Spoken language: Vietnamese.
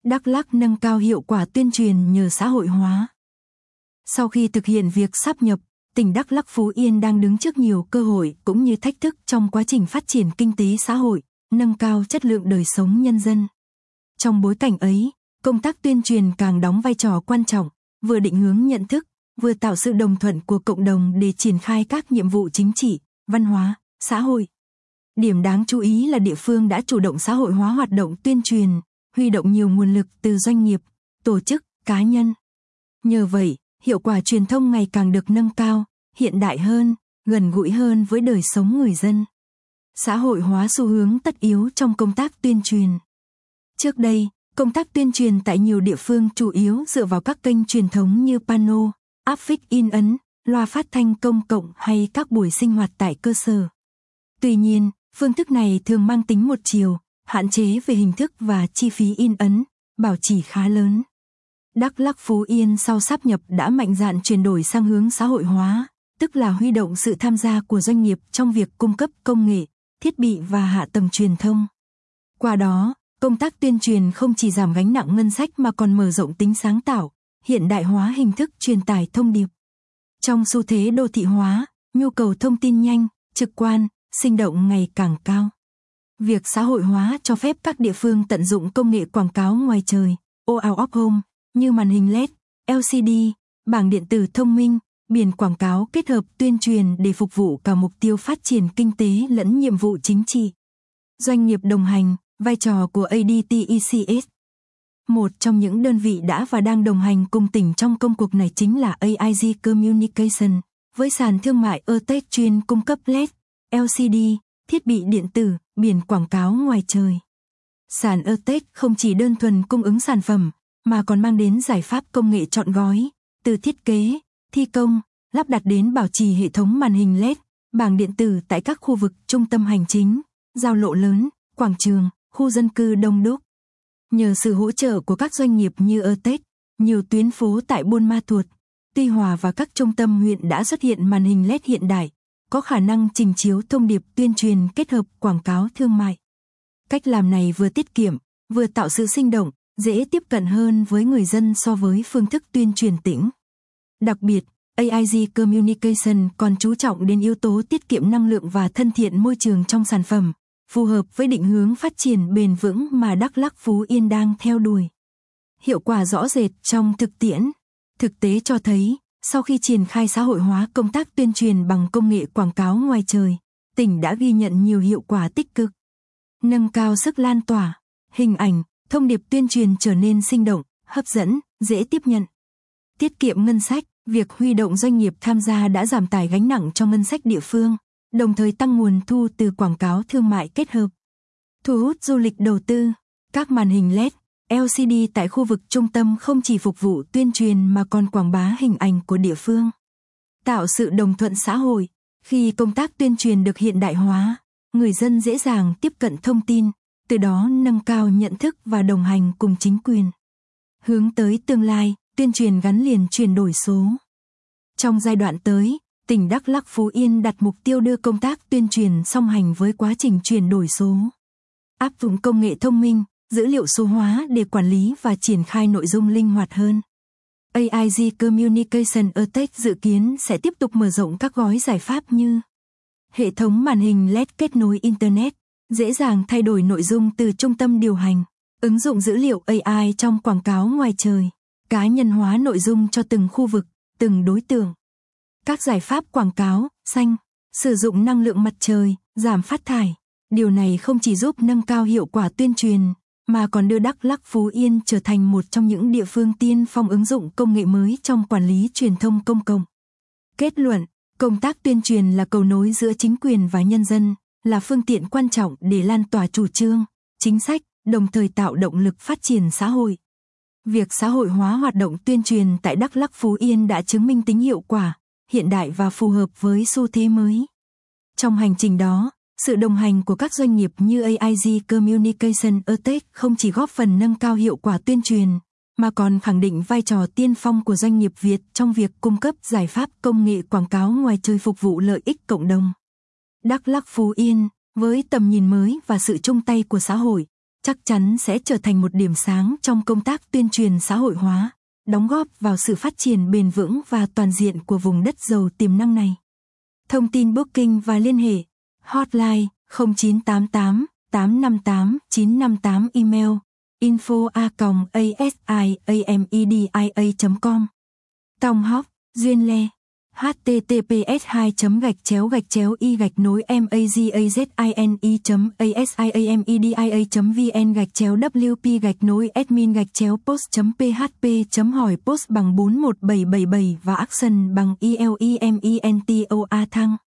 Đắk Lắk nâng cao hiệu quả tuyên truyền nhờ xã hội hóa. Sau khi thực hiện việc sáp nhập, tỉnh Đắk Lắk Phú Yên đang đứng trước nhiều cơ hội cũng như thách thức trong quá trình phát triển kinh tế xã hội, nâng cao chất lượng đời sống nhân dân. Trong bối cảnh ấy, công tác tuyên truyền càng đóng vai trò quan trọng, vừa định hướng nhận thức, vừa tạo sự đồng thuận của cộng đồng để triển khai các nhiệm vụ chính trị, văn hóa, xã hội. Điểm đáng chú ý là địa phương đã chủ động xã hội hóa hoạt động tuyên truyền, huy động nhiều nguồn lực từ doanh nghiệp, tổ chức, cá nhân. Nhờ vậy, hiệu quả truyền thông ngày càng được nâng cao, hiện đại hơn, gần gũi hơn với đời sống người dân. Xã hội hóa xu hướng tất yếu trong công tác tuyên truyền. Trước đây, công tác tuyên truyền tại nhiều địa phương chủ yếu dựa vào các kênh truyền thống như pano, áp phích in ấn, loa phát thanh công cộng hay các buổi sinh hoạt tại cơ sở. Tuy nhiên, phương thức này thường mang tính một chiều, hạn chế về hình thức và chi phí in ấn, bảo trì khá lớn. Đắk Lắk Phú Yên sau sáp nhập đã mạnh dạn chuyển đổi sang hướng xã hội hóa, tức là huy động sự tham gia của doanh nghiệp trong việc cung cấp công nghệ, thiết bị và hạ tầng truyền thông. Qua đó, công tác tuyên truyền không chỉ giảm gánh nặng ngân sách mà còn mở rộng tính sáng tạo, hiện đại hóa hình thức truyền tải thông điệp. Trong xu thế đô thị hóa, nhu cầu thông tin nhanh, trực quan, sinh động ngày càng cao. Việc xã hội hóa cho phép các địa phương tận dụng công nghệ quảng cáo ngoài trời, out of home, như màn hình LED, LCD, bảng điện tử thông minh, biển quảng cáo kết hợp tuyên truyền để phục vụ cả mục tiêu phát triển kinh tế lẫn nhiệm vụ chính trị. Doanh nghiệp đồng hành, vai trò của ADTECS. Một trong những đơn vị đã và đang đồng hành cùng tỉnh trong công cuộc này chính là AIG Communication, với sàn thương mại Eutech chuyên cung cấp LED, LCD, thiết bị điện tử, biển quảng cáo ngoài trời. Sàn Eutech không chỉ đơn thuần cung ứng sản phẩm, mà còn mang đến giải pháp công nghệ trọn gói, từ thiết kế, thi công, lắp đặt đến bảo trì hệ thống màn hình LED, bảng điện tử tại các khu vực trung tâm hành chính, giao lộ lớn, quảng trường, khu dân cư đông đúc. Nhờ sự hỗ trợ của các doanh nghiệp như Eutech, nhiều tuyến phố tại Buôn Ma Thuột, Tuy Hòa và các trung tâm huyện đã xuất hiện màn hình LED hiện đại, có khả năng trình chiếu thông điệp tuyên truyền kết hợp quảng cáo thương mại. Cách làm này vừa tiết kiệm, vừa tạo sự sinh động, dễ tiếp cận hơn với người dân so với phương thức tuyên truyền tĩnh. Đặc biệt, AIG Communication còn chú trọng đến yếu tố tiết kiệm năng lượng và thân thiện môi trường trong sản phẩm, phù hợp với định hướng phát triển bền vững mà Đắk Lắk Phú Yên đang theo đuổi. Hiệu quả rõ rệt trong thực tiễn. Thực tế cho thấy, sau khi triển khai xã hội hóa công tác tuyên truyền bằng công nghệ quảng cáo ngoài trời, tỉnh đã ghi nhận nhiều hiệu quả tích cực. Nâng cao sức lan tỏa, hình ảnh, thông điệp tuyên truyền trở nên sinh động, hấp dẫn, dễ tiếp nhận. Tiết kiệm ngân sách, việc huy động doanh nghiệp tham gia đã giảm tải gánh nặng cho ngân sách địa phương, đồng thời tăng nguồn thu từ quảng cáo thương mại kết hợp. Thu hút du lịch đầu tư, các màn hình LED, LCD tại khu vực trung tâm không chỉ phục vụ tuyên truyền mà còn quảng bá hình ảnh của địa phương. Tạo sự đồng thuận xã hội, khi công tác tuyên truyền được hiện đại hóa, người dân dễ dàng tiếp cận thông tin, từ đó nâng cao nhận thức và đồng hành cùng chính quyền. Hướng tới tương lai, tuyên truyền gắn liền chuyển đổi số. Trong giai đoạn tới, tỉnh Đắk Lắk Phú Yên đặt mục tiêu đưa công tác tuyên truyền song hành với quá trình chuyển đổi số. Áp dụng công nghệ thông minh, dữ liệu số hóa để quản lý và triển khai nội dung linh hoạt hơn. AIG Communication Eutech dự kiến sẽ tiếp tục mở rộng các gói giải pháp như hệ thống màn hình LED kết nối Internet, dễ dàng thay đổi nội dung từ trung tâm điều hành, ứng dụng dữ liệu AI trong quảng cáo ngoài trời, cá nhân hóa nội dung cho từng khu vực, từng đối tượng. Các giải pháp quảng cáo, xanh, sử dụng năng lượng mặt trời, giảm phát thải. Điều này không chỉ giúp nâng cao hiệu quả tuyên truyền, mà còn đưa Đắk Lắk Phú Yên trở thành một trong những địa phương tiên phong ứng dụng công nghệ mới trong quản lý truyền thông công cộng. Kết luận, công tác tuyên truyền là cầu nối giữa chính quyền và nhân dân, là phương tiện quan trọng để lan tỏa chủ trương, chính sách, đồng thời tạo động lực phát triển xã hội. Việc xã hội hóa hoạt động tuyên truyền tại Đắk Lắk Phú Yên đã chứng minh tính hiệu quả, hiện đại và phù hợp với xu thế mới. Trong hành trình đó, sự đồng hành của các doanh nghiệp như AIG Communication Eutech không chỉ góp phần nâng cao hiệu quả tuyên truyền, mà còn khẳng định vai trò tiên phong của doanh nghiệp Việt trong việc cung cấp giải pháp công nghệ quảng cáo ngoài trời phục vụ lợi ích cộng đồng. Đắk Lắk Phú Yên, với tầm nhìn mới và sự chung tay của xã hội, chắc chắn sẽ trở thành một điểm sáng trong công tác tuyên truyền xã hội hóa, đóng góp vào sự phát triển bền vững và toàn diện của vùng đất giàu tiềm năng này. Thông tin booking và liên hệ: hotline 0988 858 958, email info@asiamedia.com. Tòng Hóc, Duyên Le, https://magazine.asiamedi.vn/wp/post.php hỏi post bằng 417777 và action bằng ELEMENTOA thăng.